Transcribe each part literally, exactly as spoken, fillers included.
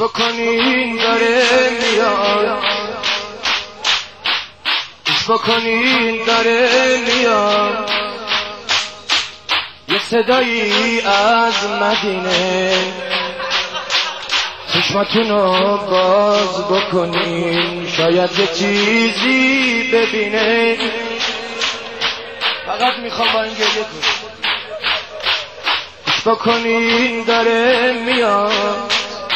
بکنین داره میاد، گوش بکنین داره میاد، یه صدایی از مدینه، چشماتونو باز بکنین شاید یه چیزی ببینه. فقط میخوام با این گریه کنم. گوش بکنین داره میاد،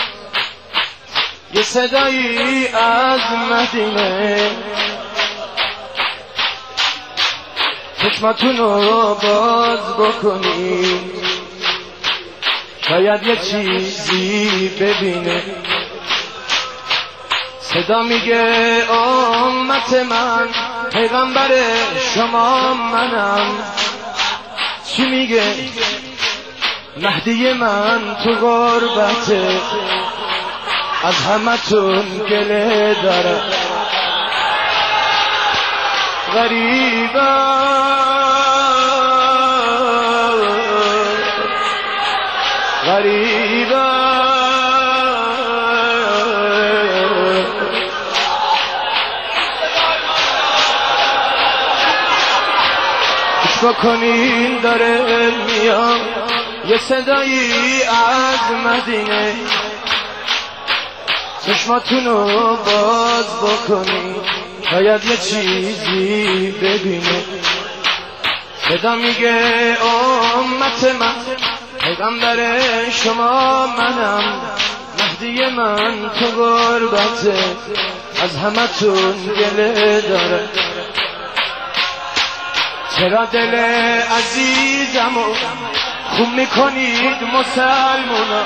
یه صدایی از مدینه، چشماتونو باز بکنین شاید یه چیزی ببینه. صدا میگه امت من، پیغمبر شما منم. چی میگه؟ مهدی من تو غربته، از همتون گله داره، غریبم غریبم. گوش بکنین داره میاد، یه صدایی از مدینه، چشماتونو باز بکنین شاید یه چیزی ببینه. صدا میگه امت من، پیغمبر شما منم. مهدی من تو غربته، از همتون گله داره. چرا دل عزیزمو خون میکنید مسلمونا؟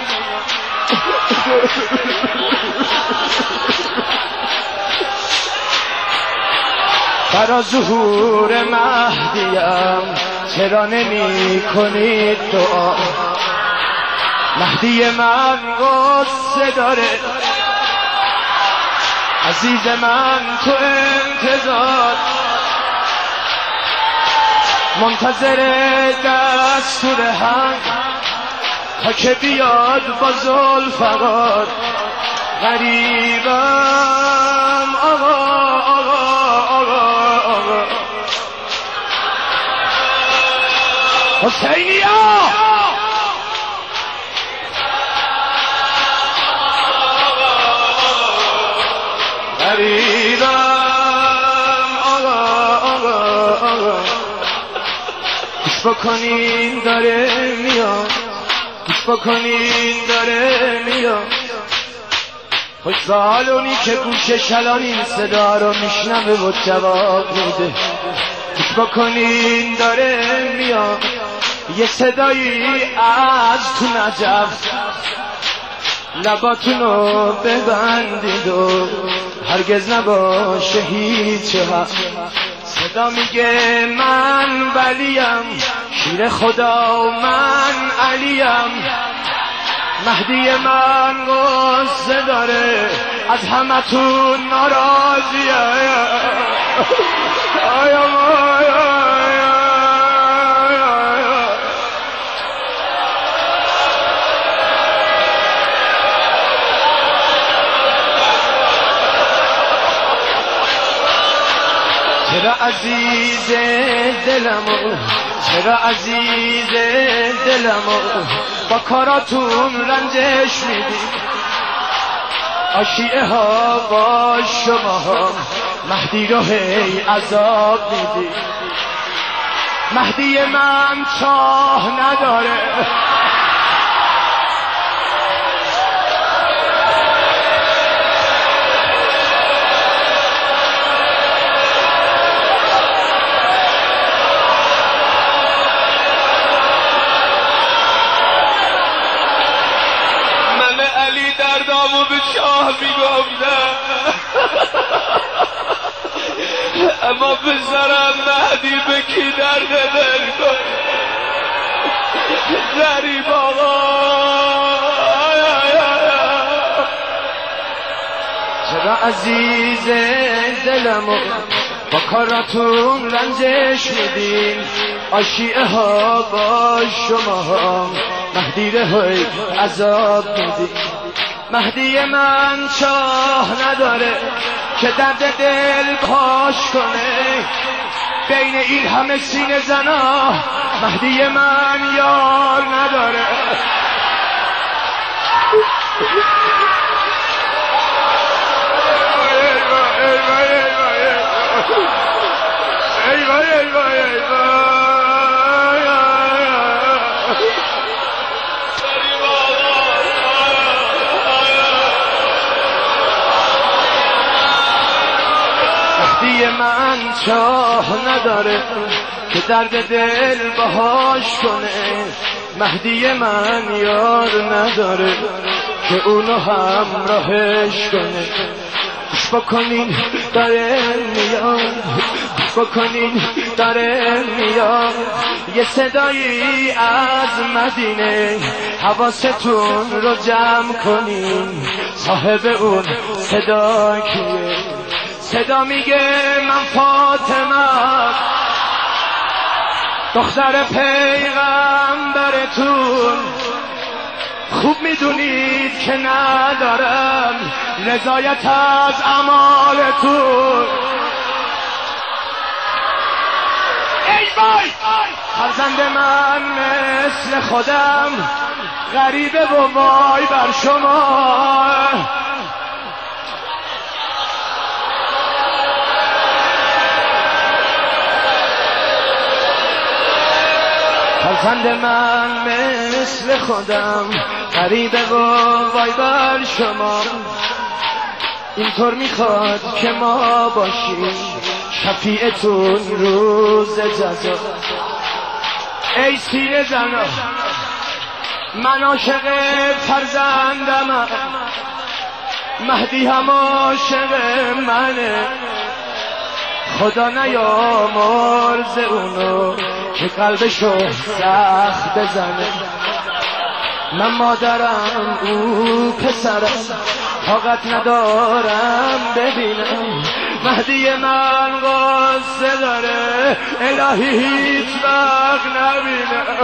برا ظهور مهدیم چرا نمی کنید دعا؟ مهدی من غصه داره، عزیز من تو انتظار، منتظر دستور هم تا که بیاد با ذوالفقار. غریبم آقا آقا آقا آقا حسینیا، غریبم آقا آقا آقا. گوش بکنین داره میاد، گوش بکنین داره میاد. خوشحالونی که گوش شلان این صدا رو میشنوه و جواب میده. گوش بکنین داره میاد، یه صدایی از تو نجف. لباتونو ببندید و هرگز نباشه هیچ حق. صدا میگه من ولیم، شیر خدا و من علیم. مهدی من غصه داره، از همتون ناراضیه. آیا چرا عزیز دلمو، چرا عزیز دلمو با کاراتون رنجش میدی؟ آشیعه ها با شما ها مهدی رو هی عذاب میدی. مهدی من چاه نداره، دردامو به شاه میگفتم، اما پسرم مهدی به کی درد دل کن؟ غریب آقا، چرا عزیز دلمو با کاراتون رنجش میدین؟ آشیعه ها با شما ها مهدی های عذاب میدین. مهدی من چاه نداره که درد دل پاش کنه، بین این همه سینه زنا مهدی من یار نداره. مهدی من چاه نداره که درد دل باهاش کنه، مهدی من یار نداره که اونو همراهش کنه. گوش بکنین داره میاد، گوش بکنین داره میاد، یه صدایی از مدینه، حواستون رو جمع کنین، صاحب اون صدا کیه؟ صدا میگه من فاطمه دختر پیغمبرتون، خوب میدونید که ندارم رضایت از اعمالتون. ای وای فرزند من مثل خودم غریبه و وای بر شما، فرزند من مثل خودم غریبه و وای بر شما. اینطور میخواد که ما باشیم شفیعتون روز جزا. ای سینه زنا من عاشق فرزندم، مهدی هم عاشق منه، خدا نیامرز اونو که قلبشو سخت بزنه. من مادرم او پسرم، طاقت ندارم ببینم مهدی من قصه داره، الهی هیچ وقت نبینم.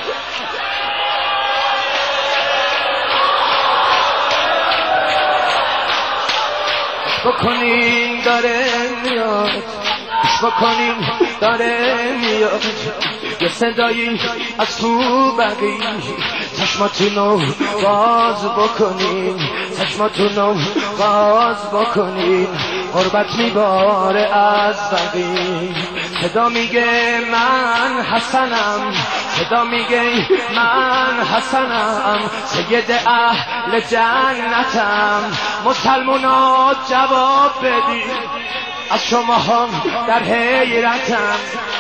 بکنین داره میاد، بکنین داره میاد، یه صدایی از تو بقی، چشماتونو باز بکنین، چشماتونو باز بکنین، غربت میباره از بقی. صدا میگه من حسنم، صدا میگه من حسنم، سید اهل جنتم، مسلمونا جواب بدید، از شما هم در حیرتم،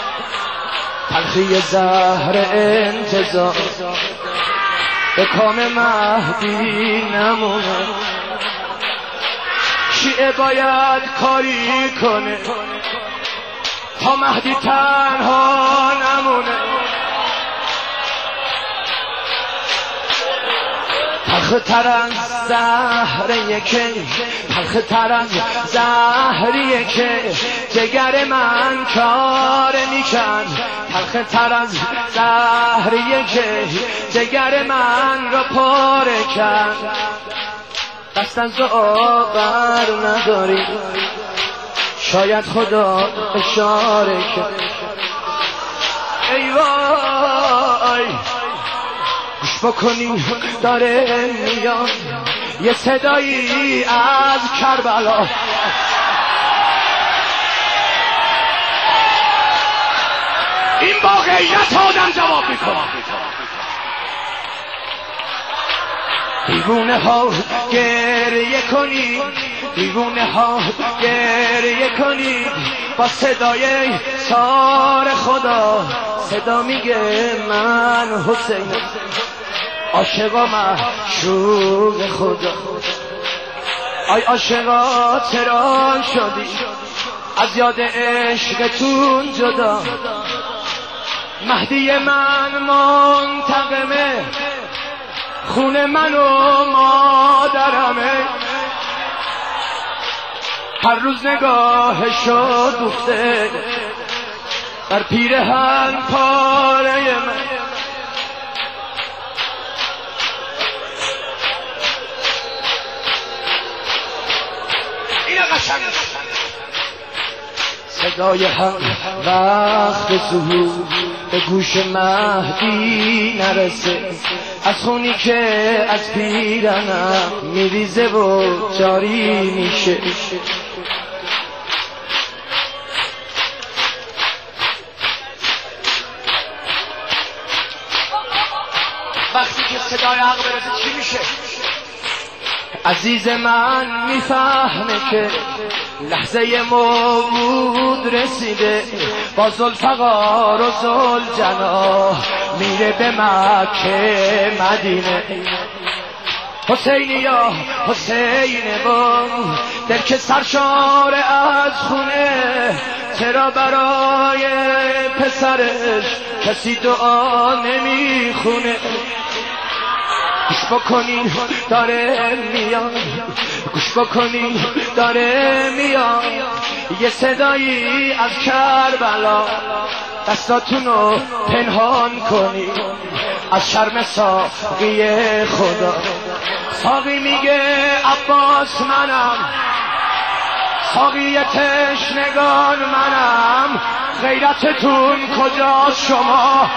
تلخی زهر انتظار به کام مهدی نمونه. شیعه باید کاری کنه تا مهدی تنها نمونه. تلخ تر از زهریه که، تلخ تر از زهریه که جگر من کار میکن، تلخ تر از زهریه که جگر من را پاره کن. دست از آور نداری شاید خدا اشاره کرد. ای وای گوش بکنین داره میاد، یه صدایی از کربلا، این با غیرت آدم جواب میکنه. دیوونه ها گریه کنید، دیوونه ها گریه کنید، با صدای سار خدا، صدا میگه من حسین عاشقا معشوق خدا. آی عاشقا چرا شدی از یاد عشقتون جدا؟ مهدی من منتقمه، خون من و مادرمه، هر روز نگاهشو دوخته بر پیرهن پاره من. صدای حق وقت ظهور به گوش مهدی نرسه، از خونی که از پیرنم میریزه و جاری میشه. وقتی که صدای حق برسه چی میشه؟ عزیز من میفهمه که لحظه موعود رسیده، با ذوالفقار و ذوالجلال میره به مکه مدینه. حسینی یا حسینه با دل که سرشار از خونه، چرا برای پسرش کسی دعا نمیخونه؟ گوش بکنین داره میاد، گوش بکنین داره میاد، یه صدایی از کربلا، دستاتونو پنهان کنین از شرم ساقی خدا. ساقی میگه عباس منم، ساقی تشنگان منم، غیرتتون کجاست شما؟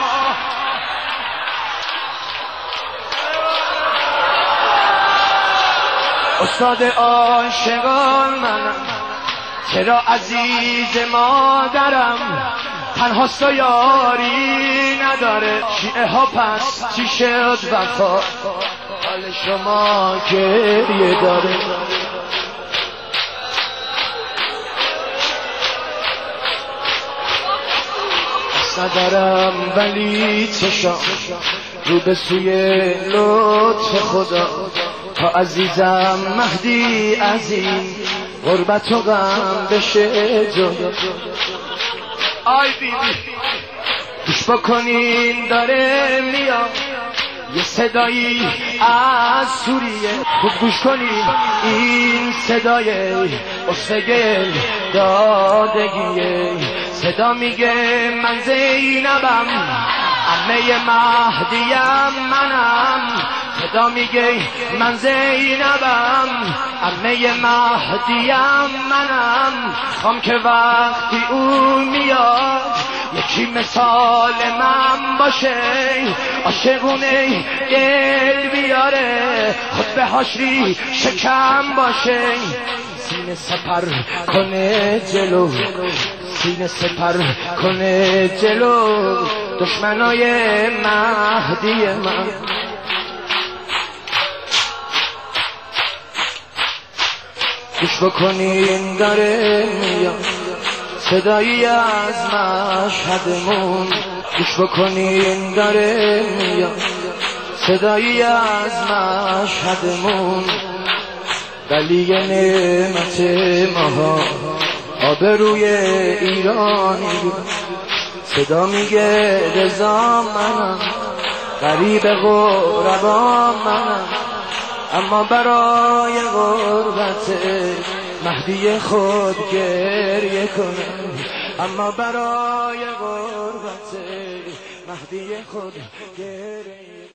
استاد عاشقان منم، چرا عزیز مادرم تنهاست و یاری نداره؟ شیعه ها پس چی شد وفا؟ حال شما گریه داره. ندارم ولی چشام رو به سوی لطف خدا، تا عزیزم مهدی عزیز غربت و غم بشه جدا. آی بی بی گوش بکنین داره میاد، یه صدایی از سوریه، خوب گوش کنین این صدای استگل دادگیه. صدا میگه من زینبم، عمه مهدیم منم. صدا میگه من زینبم، عمه مهدیم منم. خوام که وقتی اون میاد یکی مثال من باشه، عاشقونه دل بیاره، خود به حشری شکم باشه. سینه سپر کنه جلو، سینه سپر کنه جلو دشمنای مهدی من. گوش بکنین داره میاد صدایی از مشهدمون، گوش بکنین داره میاد صدایی از مشهدمون. ولی نعمت ماها آبروی ایرانی، صدا میگه رضا منم، غریب غربا منم، اما برای غربت مهدی خود گریه کنم، اما برای غربت مهدی خود گریه